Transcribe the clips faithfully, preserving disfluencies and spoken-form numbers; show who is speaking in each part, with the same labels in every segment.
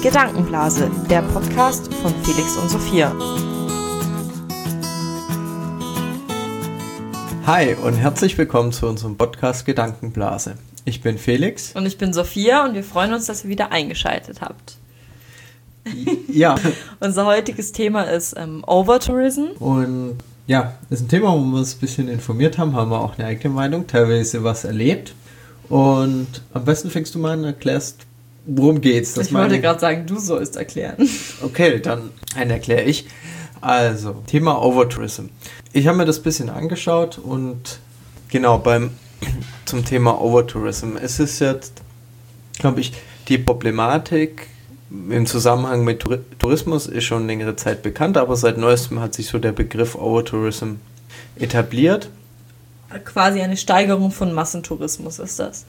Speaker 1: Gedankenblase, der Podcast von Felix und Sophia.
Speaker 2: Hi und herzlich willkommen zu unserem Podcast Gedankenblase. Ich bin Felix.
Speaker 1: Und ich bin Sophia und wir freuen uns, dass ihr wieder eingeschaltet habt.
Speaker 2: Ja.
Speaker 1: Unser heutiges Thema ist ähm, Overtourism.
Speaker 2: Und ja, ist ein Thema, wo wir uns ein bisschen informiert haben, haben wir auch eine eigene Meinung, teilweise was erlebt. Und am besten fängst du mal an und erklärst, worum geht's. Das
Speaker 1: ich wollte meine... gerade sagen, du sollst erklären.
Speaker 2: Okay, dann einen erkläre ich. Also, Thema Overtourism. Ich habe mir das ein bisschen angeschaut und genau beim zum Thema Overtourism. Es ist jetzt, glaube ich, die Problematik im Zusammenhang mit Tourismus ist schon längere Zeit bekannt, aber seit neuestem hat sich so der Begriff Overtourism etabliert.
Speaker 1: Quasi eine Steigerung von Massentourismus ist das.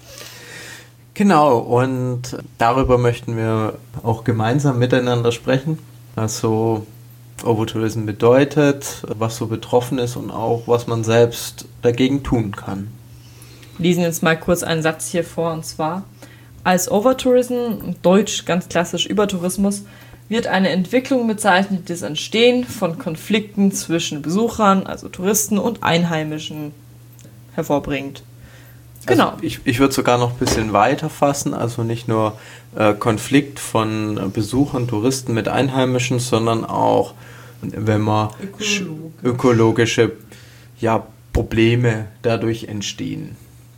Speaker 2: Genau, und darüber möchten wir auch gemeinsam miteinander sprechen. Also Overtourism bedeutet, was so betroffen ist und auch, was man selbst dagegen tun kann.
Speaker 1: Wir lesen jetzt mal kurz einen Satz hier vor, und zwar: Als Overtourism, deutsch ganz klassisch Übertourismus, wird eine Entwicklung bezeichnet, die das Entstehen von Konflikten zwischen Besuchern, also Touristen, und Einheimischen hervorbringt. Genau.
Speaker 2: Also ich, ich würde sogar noch ein bisschen weiter fassen, also nicht nur äh, Konflikt von Besuchern, Touristen mit Einheimischen, sondern auch, wenn man
Speaker 1: Ökologisch.
Speaker 2: ökologische ja, Probleme dadurch entstehen.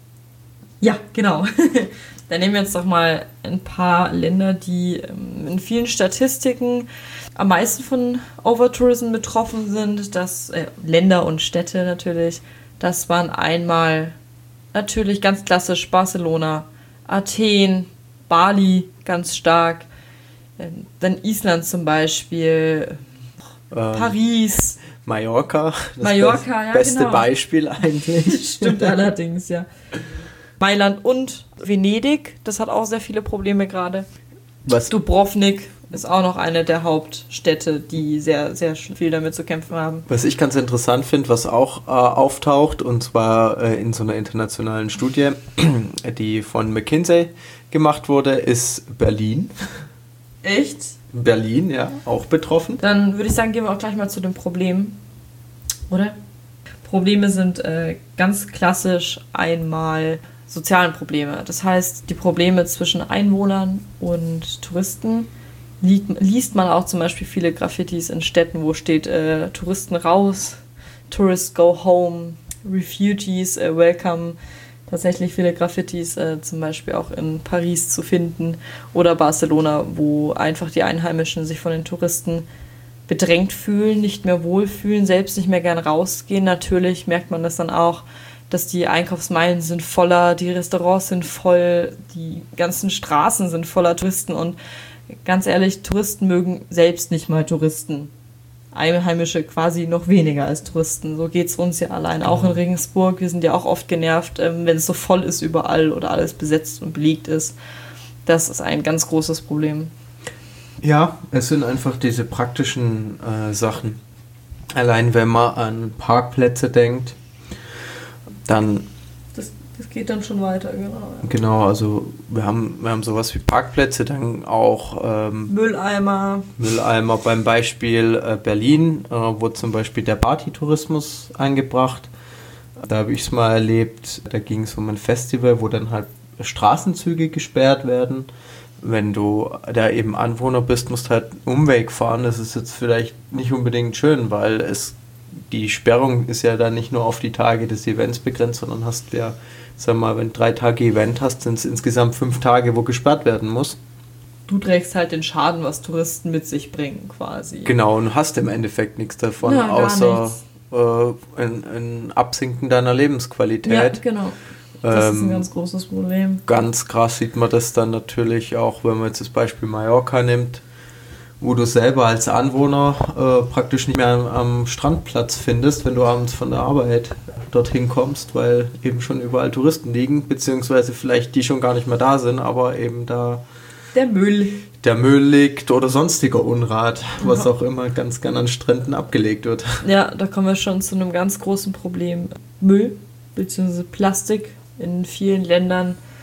Speaker 1: Ja, genau. Dann nehmen wir jetzt doch mal ein paar Länder, die ähm, in vielen Statistiken am meisten von Overtourism betroffen sind. Das äh, Länder und Städte natürlich. Das waren einmal natürlich ganz klassisch Barcelona, Athen, Bali ganz stark, ähm, dann Island zum Beispiel, ähm, Paris,
Speaker 2: Mallorca, das
Speaker 1: Mallorca, ja,
Speaker 2: beste
Speaker 1: genau.
Speaker 2: Beispiel eigentlich.
Speaker 1: Stimmt allerdings, ja. Mailand und Venedig, das hat auch sehr viele Probleme gerade.
Speaker 2: Was?
Speaker 1: Dubrovnik ist auch noch eine der Hauptstädte, die sehr, sehr viel damit zu kämpfen haben.
Speaker 2: Was ich ganz interessant finde, was auch äh, auftaucht, und zwar äh, in so einer internationalen Studie, die von McKinsey gemacht wurde, ist Berlin.
Speaker 1: Echt?
Speaker 2: Berlin, ja, auch betroffen.
Speaker 1: Dann würde ich sagen, gehen wir auch gleich mal zu den Problemen, oder? Probleme sind äh, ganz klassisch einmal sozialen Probleme. Das heißt, die Probleme zwischen Einwohnern und Touristen. Liest, liest man auch zum Beispiel viele Graffitis in Städten, wo steht äh, Touristen raus, Tourists go home, Refugees äh, welcome. Tatsächlich viele Graffitis äh, zum Beispiel auch in Paris zu finden oder Barcelona, wo einfach die Einheimischen sich von den Touristen bedrängt fühlen, nicht mehr wohlfühlen, selbst nicht mehr gern rausgehen. Natürlich merkt man das dann auch, dass die Einkaufsmeilen sind voller, die Restaurants sind voll, die ganzen Straßen sind voller Touristen und ganz ehrlich, Touristen mögen selbst nicht mal Touristen. Einheimische quasi noch weniger als Touristen. So geht es uns ja allein. Auch in Regensburg, wir sind ja auch oft genervt, wenn es so voll ist überall oder alles besetzt und belegt ist. Das ist ein ganz großes Problem.
Speaker 2: Ja, es sind einfach diese praktischen äh, Sachen. Allein wenn man an Parkplätze denkt, dann...
Speaker 1: Das, das geht dann schon weiter, genau. Ja.
Speaker 2: Genau, also wir haben, wir haben sowas wie Parkplätze, dann auch... Ähm,
Speaker 1: Mülleimer.
Speaker 2: Mülleimer beim Beispiel äh, Berlin, äh, wurde zum Beispiel der Partytourismus eingebracht. Da habe ich es mal erlebt, da ging es um ein Festival, wo dann halt Straßenzüge gesperrt werden. Wenn du da eben Anwohner bist, musst halt einen Umweg fahren. Das ist jetzt vielleicht nicht unbedingt schön, weil es die Sperrung ist ja dann nicht nur auf die Tage des Events begrenzt, sondern hast ja, sag mal, wenn du drei Tage Event hast, sind es insgesamt fünf Tage, wo gesperrt werden muss.
Speaker 1: Du trägst halt den Schaden, was Touristen mit sich bringen, quasi.
Speaker 2: Genau, und hast im Endeffekt nichts davon,
Speaker 1: ja,
Speaker 2: außer äh, ein, ein Absinken deiner Lebensqualität.
Speaker 1: Ja, genau. Das ist ein ganz großes Problem.
Speaker 2: Ganz krass sieht man das dann natürlich auch, wenn man jetzt das Beispiel Mallorca nimmt, wo du selber als Anwohner äh, praktisch nicht mehr am, am Strandplatz findest, wenn du abends von der Arbeit dorthin kommst, weil eben schon überall Touristen liegen, beziehungsweise vielleicht die schon gar nicht mehr da sind, aber eben da
Speaker 1: der Müll.
Speaker 2: Der Müll liegt oder sonstiger Unrat, was auch immer ganz gern an Stränden abgelegt wird.
Speaker 1: Ja, da kommen wir schon zu einem ganz großen Problem. Müll bzw. Plastik in vielen Ländern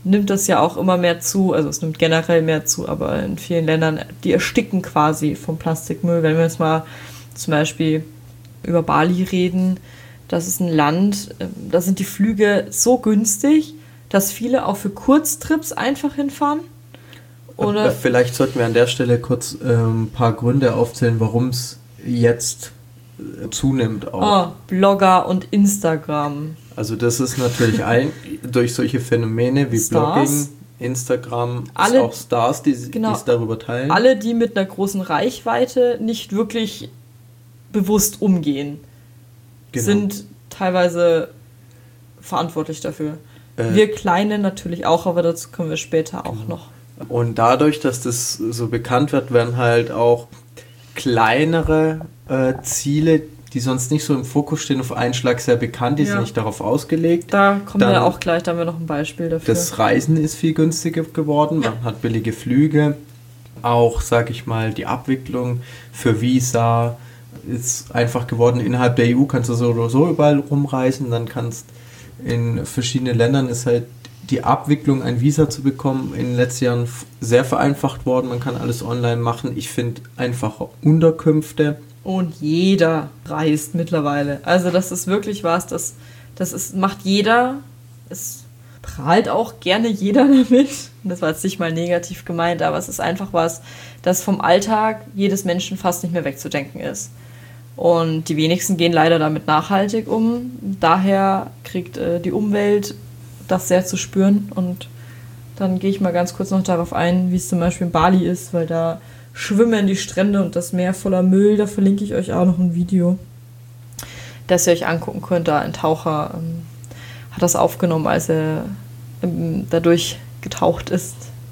Speaker 1: nimmt das ja auch immer mehr zu, also es nimmt generell mehr zu, aber in vielen Ländern, die ersticken quasi vom Plastikmüll. Wenn wir jetzt mal zum Beispiel über Bali reden, das ist ein Land, da sind die Flüge so günstig, dass viele auch für Kurztrips einfach hinfahren. Oder
Speaker 2: vielleicht sollten wir an der Stelle kurz äh, ein paar Gründe aufzählen, warum es jetzt äh, zunimmt. Auch.
Speaker 1: Oh, Blogger und Instagram.
Speaker 2: Also das ist natürlich ein, durch solche Phänomene wie
Speaker 1: Stars.
Speaker 2: Blogging, Instagram,
Speaker 1: Alle,
Speaker 2: auch Stars, die
Speaker 1: genau,
Speaker 2: es darüber teilen.
Speaker 1: Alle, die mit einer großen Reichweite nicht wirklich bewusst umgehen, genau, sind teilweise verantwortlich dafür. Äh, wir Kleine natürlich auch, aber dazu kommen wir später genau. auch noch.
Speaker 2: Und dadurch, dass das so bekannt wird, werden halt auch kleinere äh, Ziele, die sonst nicht so im Fokus stehen, auf einen Schlag sehr bekannt, die ja. sind nicht darauf ausgelegt.
Speaker 1: Da kommen Dann, wir auch gleich, da haben wir noch ein Beispiel dafür.
Speaker 2: Das Reisen ist viel günstiger geworden, man hat billige Flüge, auch, sag ich mal, die Abwicklung für Visa ist einfach geworden. Innerhalb der E U kannst du so oder so überall rumreisen, dann kannst in verschiedenen Ländern ist halt die Abwicklung, ein Visa zu bekommen, in den letzten Jahren sehr vereinfacht worden. Man kann alles online machen. Ich finde einfache Unterkünfte.
Speaker 1: Und jeder reist mittlerweile. Also das ist wirklich was, das, das ist, macht jeder. Es prahlt auch gerne jeder damit. Das war jetzt nicht mal negativ gemeint, aber es ist einfach was, das vom Alltag jedes Menschen fast nicht mehr wegzudenken ist. Und die wenigsten gehen leider damit nachhaltig um. Daher kriegt äh, die Umwelt das sehr zu spüren. Und dann gehe ich mal ganz kurz noch darauf ein, wie es zum Beispiel in Bali ist, weil da schwimmen die Strände und das Meer voller Müll. Da verlinke ich euch auch noch ein Video, das ihr euch angucken könnt. Da ein Taucher ähm, hat das aufgenommen, als er ähm, dadurch getaucht ist.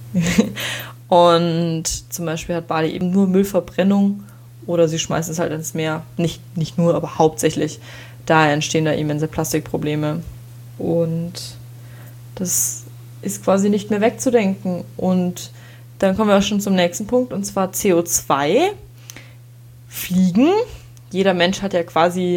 Speaker 1: Und zum Beispiel hat Bali eben nur Müllverbrennung oder sie schmeißen es halt ins Meer. Nicht, nicht nur, aber hauptsächlich. Daher entstehen da immense Plastikprobleme. Und das ist quasi nicht mehr wegzudenken. Und dann kommen wir auch schon zum nächsten Punkt, und zwar C O zwei. Fliegen. Jeder Mensch hat ja quasi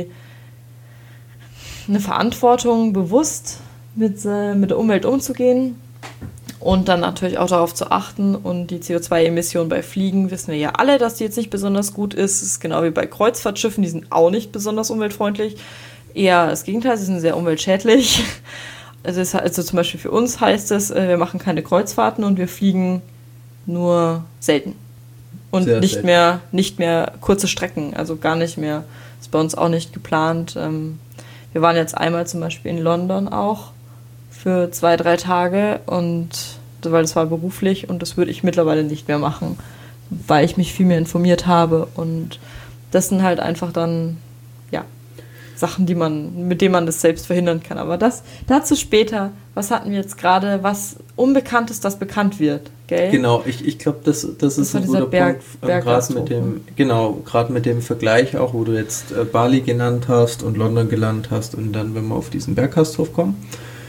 Speaker 1: eine Verantwortung, bewusst mit, äh, mit der Umwelt umzugehen und dann natürlich auch darauf zu achten. Und die C O zwei Emission bei Fliegen wissen wir ja alle, dass die jetzt nicht besonders gut ist. Das ist genau wie bei Kreuzfahrtschiffen, die sind auch nicht besonders umweltfreundlich. Eher das Gegenteil, sie sind sehr umweltschädlich. Also, es, also zum Beispiel für uns heißt es, wir machen keine Kreuzfahrten und wir fliegen nur selten. Und sehr nicht selten. mehr nicht mehr kurze Strecken, also gar nicht mehr. Ist bei uns auch nicht geplant. Wir waren jetzt einmal zum Beispiel in London auch für zwei, drei Tage, und weil das war beruflich, und das würde ich mittlerweile nicht mehr machen, weil ich mich viel mehr informiert habe, und das sind halt einfach dann, ja, Sachen, die man, mit denen man das selbst verhindern kann. Aber das dazu später. Was hatten wir jetzt gerade? Was Unbekanntes, das bekannt wird, gell?
Speaker 2: Genau, ich, ich glaube, das, das, das ist ein guter Berg, Punkt. Äh, gerade mit dem, genau, gerade mit dem Vergleich auch, wo du jetzt äh, Bali genannt hast und London genannt hast, und dann, wenn wir auf diesen Berggasthof kommen.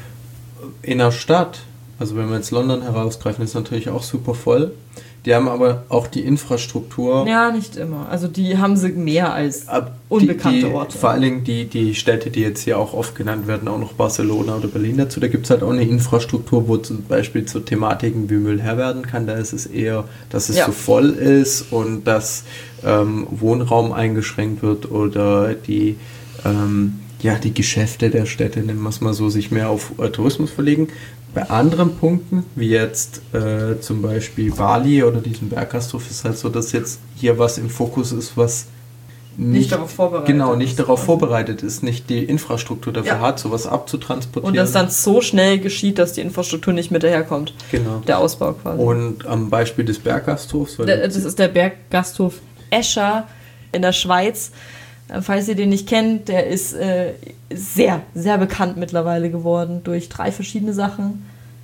Speaker 2: In der Stadt, also wenn wir jetzt London herausgreifen, ist natürlich auch super voll. Die haben aber auch die Infrastruktur.
Speaker 1: Ja, nicht immer. Also die haben sie mehr als unbekannte
Speaker 2: die, die,
Speaker 1: Orte.
Speaker 2: Vor allem die, die Städte, die jetzt hier auch oft genannt werden, auch noch Barcelona oder Berlin dazu. Da gibt es halt auch eine Infrastruktur, wo zum Beispiel zu Thematiken wie Müll her werden kann. Da ist es eher, dass es ja. so voll ist und dass ähm, Wohnraum eingeschränkt wird oder die, ähm, ja, die Geschäfte der Städte, nennen wir es mal so, sich mehr auf äh, Tourismus verlegen. Bei anderen Punkten, wie jetzt äh, zum Beispiel Bali oder diesen Berggasthof, ist halt so, dass jetzt hier was im Fokus ist, was nicht,
Speaker 1: nicht darauf vorbereitet
Speaker 2: genau, nicht ist. darauf vorbereitet ist, nicht die Infrastruktur dafür ja. hat, sowas abzutransportieren.
Speaker 1: Und das dann so schnell geschieht, dass die Infrastruktur nicht mit daherkommt.
Speaker 2: Genau.
Speaker 1: Der Ausbau quasi.
Speaker 2: Und am Beispiel des Berggasthofs.
Speaker 1: Der, das ist der Berggasthof Escher in der Schweiz. Falls ihr den nicht kennt, der ist äh, sehr, sehr bekannt mittlerweile geworden durch drei verschiedene Sachen.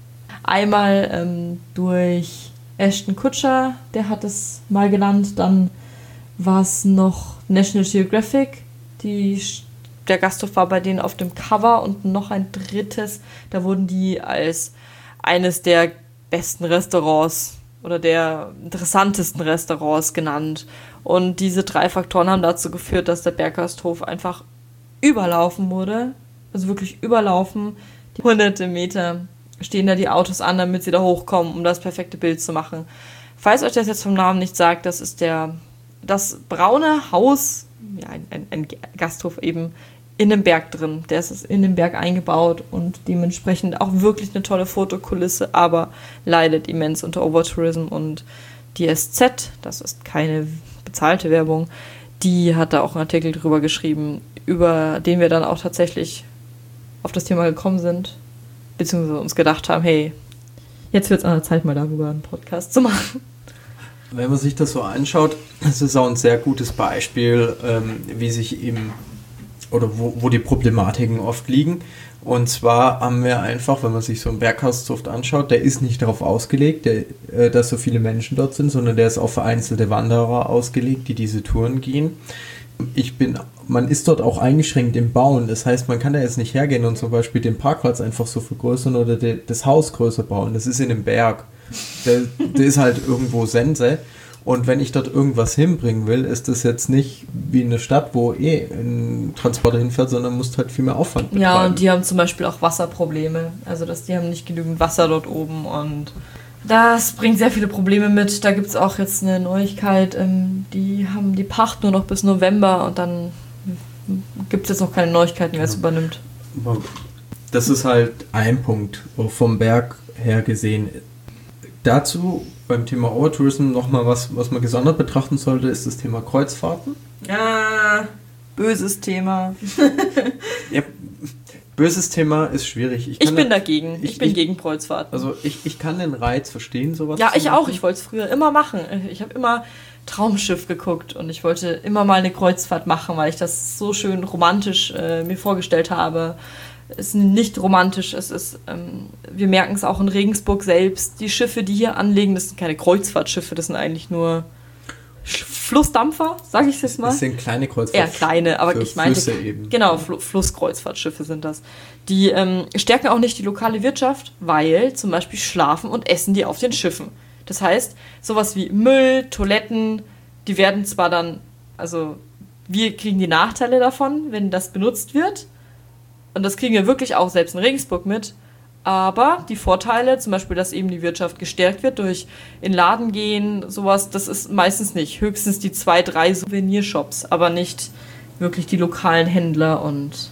Speaker 1: Einmal ähm, durch Ashton Kutcher, der hat es mal genannt. Dann war es noch National Geographic. Die, der Gasthof war bei denen auf dem Cover, und noch ein drittes. Da wurden die als eines der besten Restaurants oder der interessantesten Restaurants genannt. Und diese drei Faktoren haben dazu geführt, dass der Berggasthof einfach überlaufen wurde. Also wirklich überlaufen. Die hunderte Meter stehen da die Autos an, damit sie da hochkommen, um das perfekte Bild zu machen. Falls euch das jetzt vom Namen nicht sagt, das ist der das braune Haus, ja, ein, ein, ein Gasthof eben, in dem Berg drin. Der ist in den Berg eingebaut und dementsprechend auch wirklich eine tolle Fotokulisse, aber leidet immens unter Overtourism. Und die S Z, das ist keine bezahlte Werbung, die hat da auch einen Artikel drüber geschrieben, über den wir dann auch tatsächlich auf das Thema gekommen sind, beziehungsweise uns gedacht haben, hey, jetzt wird es an der Zeit, mal darüber einen Podcast zu machen.
Speaker 2: Wenn man sich das so anschaut, das ist auch ein sehr gutes Beispiel, ähm, wie sich eben oder wo, wo die Problematiken oft liegen. Und zwar haben wir einfach, wenn man sich so einen Berghauszucht anschaut, der ist nicht darauf ausgelegt, der, äh, dass so viele Menschen dort sind, sondern der ist auf vereinzelte Wanderer ausgelegt, die diese Touren gehen. Ich bin, man ist dort auch eingeschränkt im Bauen. Das heißt, man kann da jetzt nicht hergehen und zum Beispiel den Parkplatz einfach so vergrößern oder de, das Haus größer bauen. Das ist in einem Berg. Der, der ist halt irgendwo Sense. Und wenn ich dort irgendwas hinbringen will, ist das jetzt nicht wie in einer Stadt, wo eh ein Transporter hinfährt, sondern musst halt viel mehr Aufwand betreiben.
Speaker 1: Ja, und die haben zum Beispiel auch Wasserprobleme. Also dass die haben nicht genügend Wasser dort oben und das bringt sehr viele Probleme mit. Da gibt es auch jetzt eine Neuigkeit, ähm, die haben die Pacht nur noch bis November und dann gibt es jetzt noch keine Neuigkeiten, wer es
Speaker 2: genau.
Speaker 1: übernimmt.
Speaker 2: Das ist halt ein Punkt, vom Berg her gesehen. Dazu beim Thema Overtourism nochmal was, was man gesondert betrachten sollte, ist das Thema Kreuzfahrten.
Speaker 1: Ah, böses Thema.
Speaker 2: Ja, böses Thema ist schwierig. Ich,
Speaker 1: ich bin da, dagegen. Ich,
Speaker 2: ich
Speaker 1: bin
Speaker 2: ich,
Speaker 1: gegen Kreuzfahrten.
Speaker 2: Also ich, ich kann den Reiz verstehen, sowas
Speaker 1: Ja,
Speaker 2: zu
Speaker 1: ich
Speaker 2: machen.
Speaker 1: auch. Ich wollte es früher immer machen. Ich habe immer Traumschiff geguckt und ich wollte immer mal eine Kreuzfahrt machen, weil ich das so schön romantisch äh, mir vorgestellt habe. Es ist nicht romantisch, es ist, ähm, wir merken es auch in Regensburg selbst, die Schiffe, die hier anlegen, das sind keine Kreuzfahrtschiffe, das sind eigentlich nur Flussdampfer, sage ich jetzt mal.
Speaker 2: Das sind kleine Kreuzfahrtschiffe.
Speaker 1: Eher kleine, aber ich meine, genau, Fl- Flusskreuzfahrtschiffe sind das. Die ähm, stärken auch nicht die lokale Wirtschaft, weil zum Beispiel schlafen und essen die auf den Schiffen. Das heißt, sowas wie Müll, Toiletten, die werden zwar dann, also wir kriegen die Nachteile davon, wenn das benutzt wird, und das kriegen wir wirklich auch selbst in Regensburg mit. Aber die Vorteile, zum Beispiel, dass eben die Wirtschaft gestärkt wird durch in Laden gehen, sowas, das ist meistens nicht. Höchstens die zwei, drei Souvenirshops, aber nicht wirklich die lokalen Händler und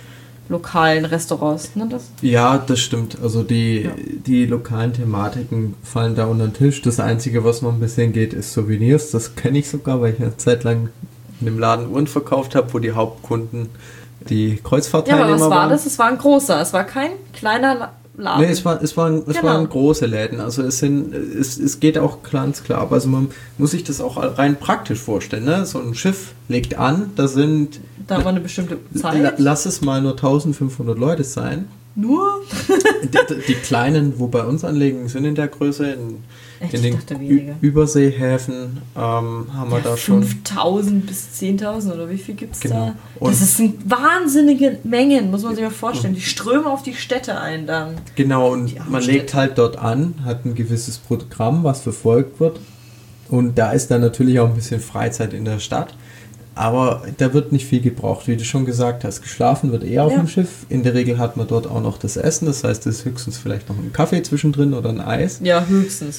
Speaker 1: lokalen Restaurants. Ne, das?
Speaker 2: Ja, das stimmt. Also die,
Speaker 1: ja.
Speaker 2: die lokalen Thematiken fallen da unter den Tisch. Das Einzige, was noch ein bisschen geht, ist Souvenirs. Das kenne ich sogar, weil ich eine Zeit lang in einem Laden Uhren verkauft habe, wo die Hauptkunden die Kreuzfahrtteilnehmer waren. Ja, aber was war
Speaker 1: waren. das? Es war ein großer, es war kein kleiner Laden.
Speaker 2: Nee, es, war, es, waren, es genau. waren große Läden. Also es, sind, es, es geht auch ganz klar ab. Also man muss sich das auch rein praktisch vorstellen. Ne? So ein Schiff legt an, da sind...
Speaker 1: Da war eine bestimmte Zeit.
Speaker 2: Lass es mal nur eintausendfünfhundert Leute sein.
Speaker 1: Nur?
Speaker 2: die, die kleinen, wo bei uns anlegen, sind in der Größe. In,
Speaker 1: Echt?
Speaker 2: in den Ü- Überseehäfen ähm, haben wir
Speaker 1: ja,
Speaker 2: da schon...
Speaker 1: fünftausend bis zehntausend oder wie viel gibt es
Speaker 2: genau.
Speaker 1: da? Das sind wahnsinnige Mengen, muss man sich mal vorstellen. Die strömen auf die Städte ein dann.
Speaker 2: Genau, und man legt halt dort an, hat ein gewisses Programm, was verfolgt wird. Und da ist dann natürlich auch ein bisschen Freizeit in der Stadt. Aber da wird nicht viel gebraucht, wie du schon gesagt hast. Geschlafen wird eher auf ja. dem Schiff. In der Regel hat man dort auch noch das Essen. Das heißt, es ist höchstens vielleicht noch ein Kaffee zwischendrin oder ein Eis.
Speaker 1: Ja, höchstens.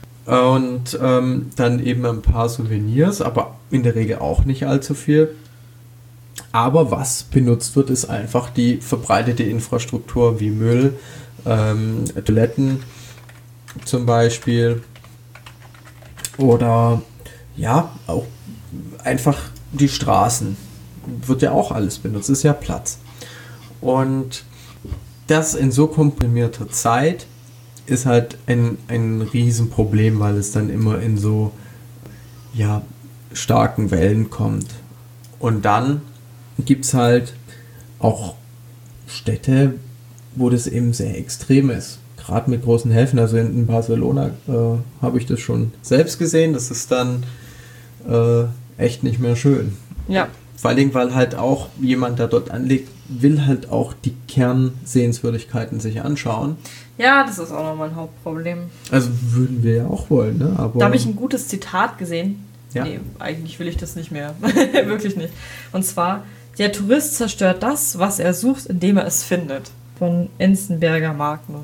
Speaker 2: Und ähm, dann eben ein paar Souvenirs, aber in der Regel auch nicht allzu viel. Aber was benutzt wird, ist einfach die verbreitete Infrastruktur wie Müll, ähm, Toiletten zum Beispiel. Oder ja, auch einfach die Straßen. Wird ja auch alles benutzt, ist ja Platz. Und das in so komprimierter Zeit ist halt ein, ein Riesenproblem, weil es dann immer in so ja, starken Wellen kommt. Und dann gibt es halt auch Städte, wo das eben sehr extrem ist. Gerade mit großen Häfen, also in Barcelona äh, habe ich das schon selbst gesehen. Das ist dann äh, echt nicht mehr schön.
Speaker 1: Ja.
Speaker 2: Vor allen Dingen, weil halt auch jemand, der dort anlegt, will halt auch die Kernsehenswürdigkeiten sich anschauen.
Speaker 1: Ja, das ist auch nochmal ein Hauptproblem.
Speaker 2: Also würden wir ja auch wollen, ne? Aber
Speaker 1: da habe ich ein gutes Zitat gesehen.
Speaker 2: Ja.
Speaker 1: Nee, eigentlich will ich das nicht mehr. Wirklich nicht. Und zwar, der Tourist zerstört das, was er sucht, indem er es findet. Von Enzenberger Magnus.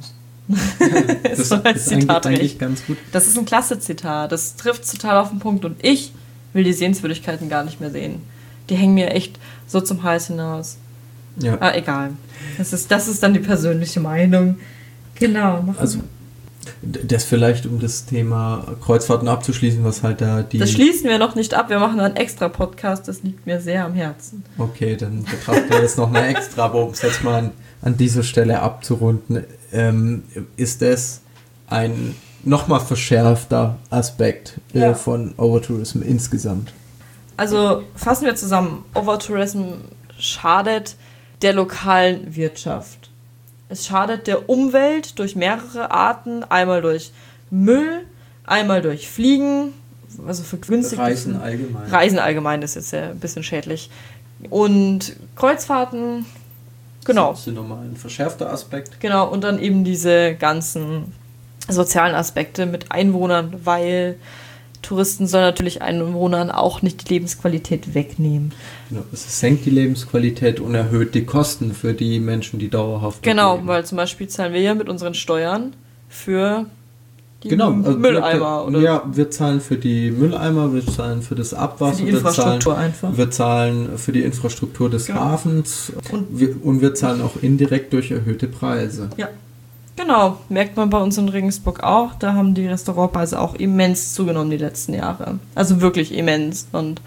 Speaker 1: das so als
Speaker 2: ist
Speaker 1: Zitat
Speaker 2: eigentlich,
Speaker 1: recht.
Speaker 2: Ganz gut.
Speaker 1: Das ist ein klasse Zitat. Das trifft total auf den Punkt. Und ich will die Sehenswürdigkeiten gar nicht mehr sehen. Die hängen mir echt so zum Hals hinaus.
Speaker 2: Ja.
Speaker 1: Ah, egal. Das ist, das ist dann die persönliche Meinung. Genau.
Speaker 2: Also das vielleicht, um das Thema Kreuzfahrten abzuschließen, was halt da die...
Speaker 1: Das schließen wir noch nicht ab. Wir machen einen extra Podcast. Das liegt mir sehr am Herzen.
Speaker 2: Okay, dann betrachten wir das nochmal extra, aber um es jetzt mal an, an dieser Stelle abzurunden, ähm, ist es ein nochmal verschärfter Aspekt äh,
Speaker 1: ja.
Speaker 2: von Overtourism insgesamt.
Speaker 1: Also fassen wir zusammen. Overtourism schadet der lokalen Wirtschaft. Es schadet der Umwelt durch mehrere Arten. Einmal durch Müll, einmal durch Fliegen, also für günstige
Speaker 2: Reisen allgemein.
Speaker 1: Reisen allgemein ist jetzt ja ein bisschen schädlich. Und Kreuzfahrten, genau.
Speaker 2: Das ist nochmal ein verschärfter Aspekt.
Speaker 1: Genau, und dann eben diese ganzen sozialen Aspekte mit Einwohnern, weil Touristen sollen natürlich Einwohnern auch nicht die Lebensqualität wegnehmen.
Speaker 2: Genau, es senkt die Lebensqualität und erhöht die Kosten für die Menschen, die dauerhaft
Speaker 1: Genau,
Speaker 2: leben.
Speaker 1: weil zum Beispiel zahlen wir ja mit unseren Steuern für die
Speaker 2: genau, also
Speaker 1: Mülleimer.
Speaker 2: Wir,
Speaker 1: oder
Speaker 2: ja, wir zahlen für die Mülleimer, wir zahlen für das Abwasser,
Speaker 1: für die Infrastruktur
Speaker 2: wir zahlen,
Speaker 1: einfach.
Speaker 2: Wir zahlen für die Infrastruktur des
Speaker 1: genau.
Speaker 2: Hafens
Speaker 1: und
Speaker 2: wir, und wir zahlen auch indirekt durch erhöhte Preise.
Speaker 1: Ja. Genau, merkt man bei uns in Regensburg auch. Da haben die Restaurantpreise auch immens zugenommen die letzten Jahre. Also wirklich immens. Und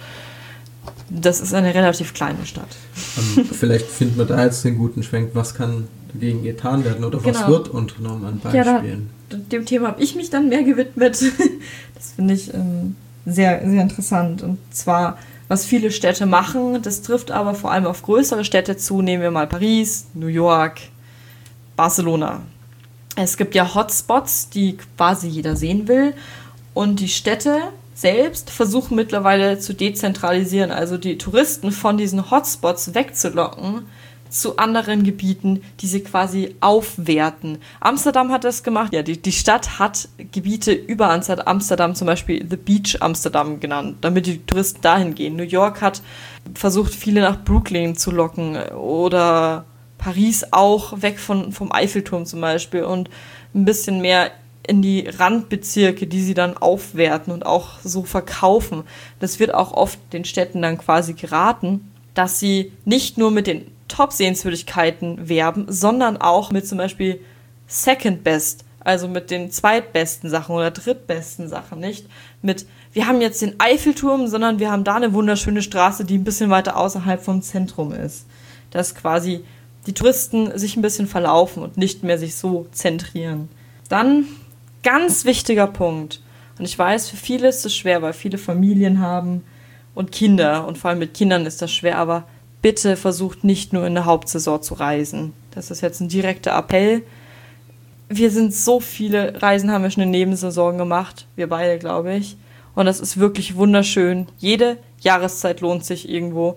Speaker 1: das ist eine relativ kleine Stadt.
Speaker 2: Ähm, vielleicht finden wir da jetzt den guten Schwenk, was kann dagegen getan werden oder was
Speaker 1: genau.
Speaker 2: wird unternommen an Beispielen.
Speaker 1: Ja, da, dem Thema habe ich mich dann mehr gewidmet. Das finde ich ähm, sehr, sehr interessant. Und zwar, was viele Städte machen, das trifft aber vor allem auf größere Städte zu. Nehmen wir mal Paris, New York, Barcelona. Es gibt ja Hotspots, die quasi jeder sehen will. Und die Städte selbst versuchen mittlerweile zu dezentralisieren, also die Touristen von diesen Hotspots wegzulocken zu anderen Gebieten, die sie quasi aufwerten. Amsterdam hat das gemacht. Ja, die, die Stadt hat Gebiete über Amsterdam, zum Beispiel The Beach Amsterdam genannt, damit die Touristen dahin gehen. New York hat versucht, viele nach Brooklyn zu locken oder Paris auch, weg von, vom Eiffelturm zum Beispiel und ein bisschen mehr in die Randbezirke, die sie dann aufwerten und auch so verkaufen. Das wird auch oft den Städten dann quasi geraten, dass sie nicht nur mit den Top-Sehenswürdigkeiten werben, sondern auch mit zum Beispiel Second Best, also mit den zweitbesten Sachen oder drittbesten Sachen, nicht mit, wir haben jetzt den Eiffelturm, sondern wir haben da eine wunderschöne Straße, die ein bisschen weiter außerhalb vom Zentrum ist. Dass quasi die Touristen sich ein bisschen verlaufen und nicht mehr sich so zentrieren. Dann, ganz wichtiger Punkt, und ich weiß, für viele ist es schwer, weil viele Familien haben und Kinder, und vor allem mit Kindern ist das schwer, aber bitte versucht nicht nur in der Hauptsaison zu reisen. Das ist jetzt ein direkter Appell. Wir sind so viele Reisen, haben wir schon in Nebensaison gemacht, wir beide, glaube ich, und das ist wirklich wunderschön. Jede Jahreszeit lohnt sich irgendwo.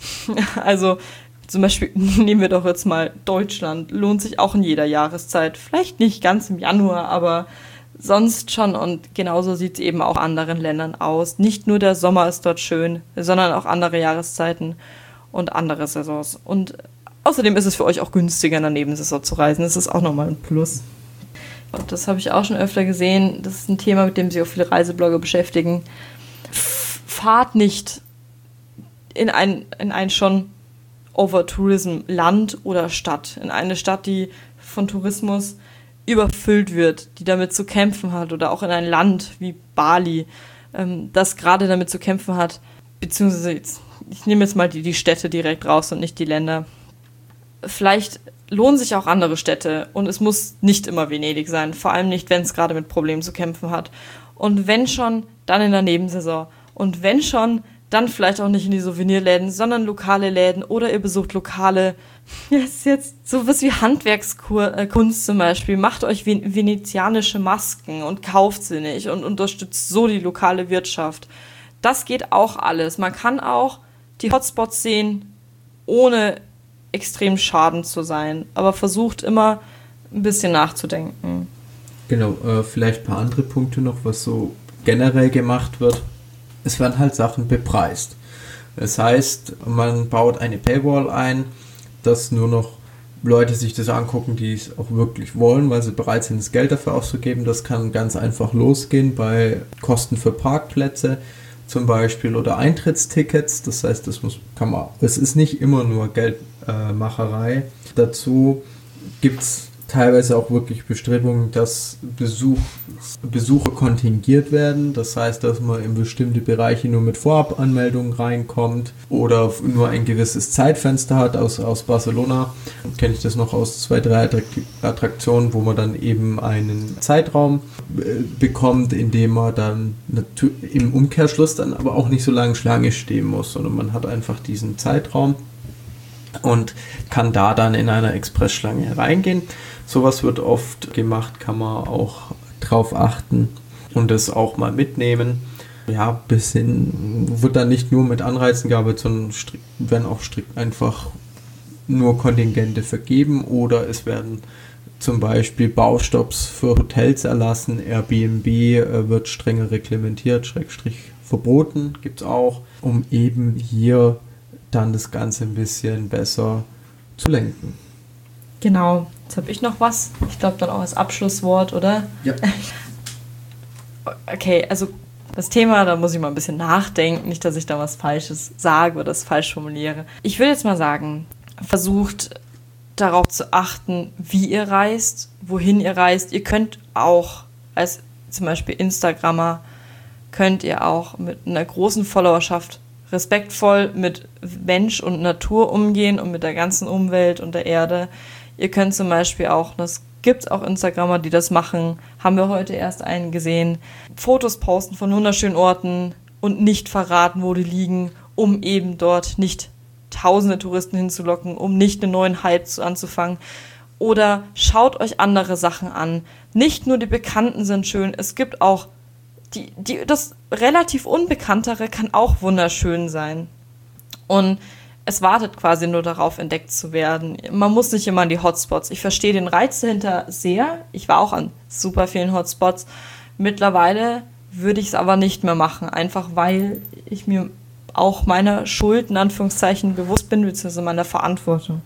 Speaker 1: Also zum Beispiel nehmen wir doch jetzt mal Deutschland, lohnt sich auch in jeder Jahreszeit. Vielleicht nicht ganz im Januar, aber sonst schon. Und genauso sieht es eben auch in anderen Ländern aus. Nicht nur der Sommer ist dort schön, sondern auch andere Jahreszeiten und andere Saisons. Und außerdem ist es für euch auch günstiger, in der Nebensaison zu reisen. Das ist auch nochmal ein Plus. Und das habe ich auch schon öfter gesehen. Das ist ein Thema, mit dem sich auch viele Reiseblogger beschäftigen. Fahrt nicht in ein, in ein schon Overtourism-Land oder Stadt. In eine Stadt, die von Tourismus überfüllt wird, die damit zu kämpfen hat. Oder auch in ein Land wie Bali, ähm, das gerade damit zu kämpfen hat. Beziehungsweise, jetzt, ich nehme jetzt mal die, die Städte direkt raus und nicht die Länder. Vielleicht lohnen sich auch andere Städte und es muss nicht immer Venedig sein. Vor allem nicht, wenn es gerade mit Problemen zu kämpfen hat. Und wenn schon, dann in der Nebensaison. Und wenn schon, dann vielleicht auch nicht in die Souvenirläden, sondern lokale Läden oder ihr besucht lokale, ja, ist jetzt sowas wie Handwerkskunst zum Beispiel. Macht euch venezianische Masken und kauft sie nicht und unterstützt so die lokale Wirtschaft. Das geht auch alles. Man kann auch die Hotspots sehen, ohne extrem schaden zu sein, aber versucht immer ein bisschen nachzudenken.
Speaker 2: Genau, äh, vielleicht ein paar andere Punkte noch, was so generell gemacht wird. Es werden halt Sachen bepreist. Das heißt, man baut eine Paywall ein, dass nur noch Leute sich das angucken, die es auch wirklich wollen, weil sie bereit sind, das Geld dafür auszugeben. Das kann ganz einfach losgehen bei Kosten für Parkplätze zum Beispiel oder Eintrittstickets. Das heißt, das muss, kann man, es ist nicht immer nur Geldmacherei. Dazu gibt es teilweise auch wirklich Bestrebungen, dass Besuch, Besucher kontingiert werden. Das heißt, dass man in bestimmte Bereiche nur mit Vorabanmeldungen reinkommt oder nur ein gewisses Zeitfenster hat. Aus, aus Barcelona kenne ich das noch aus zwei, drei Attraktionen, wo man dann eben einen Zeitraum äh, bekommt, in dem man dann im Umkehrschluss dann aber auch nicht so lange Schlange stehen muss, sondern man hat einfach diesen Zeitraum und kann da dann in einer Expressschlange reingehen. Sowas wird oft gemacht, kann man auch drauf achten und das auch mal mitnehmen. Ja, bis hin wird dann nicht nur mit Anreizen gearbeitet, sondern strikt, werden auch strikt einfach nur Kontingente vergeben oder es werden zum Beispiel Baustopps für Hotels erlassen. Airbnb äh, wird strenger reglementiert, Schrägstrich verboten, gibt es auch, um eben hier dann das Ganze ein bisschen besser zu lenken.
Speaker 1: Genau, jetzt habe ich noch was. Ich glaube dann auch als Abschlusswort, oder?
Speaker 2: Ja.
Speaker 1: Okay, also das Thema, da muss ich mal ein bisschen nachdenken, nicht, dass ich da was Falsches sage oder das falsch formuliere. Ich würde jetzt mal sagen, versucht darauf zu achten, wie ihr reist, wohin ihr reist. Ihr könnt auch als zum Beispiel Instagrammer, könnt ihr auch mit einer großen Followerschaft respektvoll mit Mensch und Natur umgehen und mit der ganzen Umwelt und der Erde. Ihr könnt zum Beispiel auch, das gibt es auch Instagrammer, die das machen, haben wir heute erst einen gesehen, Fotos posten von wunderschönen Orten und nicht verraten, wo die liegen, um eben dort nicht tausende Touristen hinzulocken, um nicht einen neuen Hype anzufangen. Oder schaut euch andere Sachen an. Nicht nur die Bekannten sind schön, es gibt auch die, die, das relativ Unbekanntere kann auch wunderschön sein. Und es wartet quasi nur darauf, entdeckt zu werden. Man muss nicht immer an die Hotspots. Ich verstehe den Reiz dahinter sehr. Ich war auch an super vielen Hotspots. Mittlerweile würde ich es aber nicht mehr machen, einfach weil ich mir auch meiner Schuld in Anführungszeichen bewusst bin, beziehungsweise meiner Verantwortung.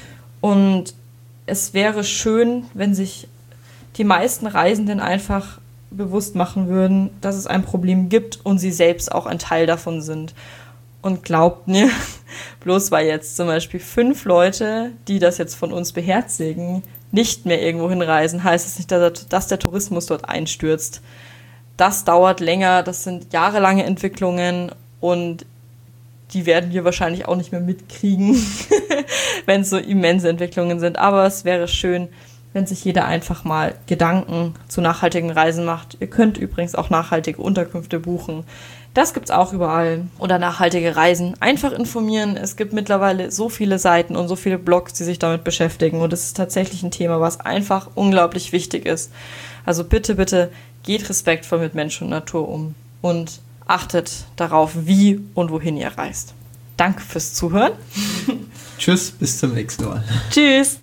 Speaker 1: Und es wäre schön, wenn sich die meisten Reisenden einfach bewusst machen würden, dass es ein Problem gibt und sie selbst auch ein Teil davon sind. Und glaubt mir, bloß weil jetzt zum Beispiel fünf Leute, die das jetzt von uns beherzigen, nicht mehr irgendwo hinreisen, heißt es nicht, dass der Tourismus dort einstürzt. Das dauert länger, das sind jahrelange Entwicklungen und die werden wir wahrscheinlich auch nicht mehr mitkriegen, wenn es so immense Entwicklungen sind. Aber es wäre schön, wenn sich jeder einfach mal Gedanken zu nachhaltigen Reisen macht. Ihr könnt übrigens auch nachhaltige Unterkünfte buchen. Das gibt's auch überall. Oder nachhaltige Reisen. Einfach informieren. Es gibt mittlerweile so viele Seiten und so viele Blogs, die sich damit beschäftigen. Und es ist tatsächlich ein Thema, was einfach unglaublich wichtig ist. Also bitte, bitte geht respektvoll mit Mensch und Natur um. Und achtet darauf, wie und wohin ihr reist. Danke fürs Zuhören.
Speaker 2: Tschüss, bis zum nächsten Mal.
Speaker 1: Tschüss.